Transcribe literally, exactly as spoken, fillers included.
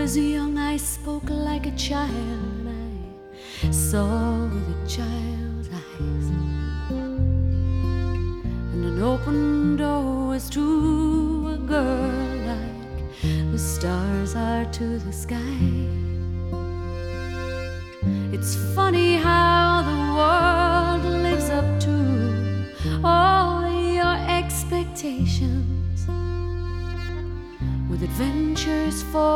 was young, I spoke like a child, I saw with a child's eyes, and an open door was to a girl like the stars are to the sky. It's funny how the world lives up to all your expectations, with adventures for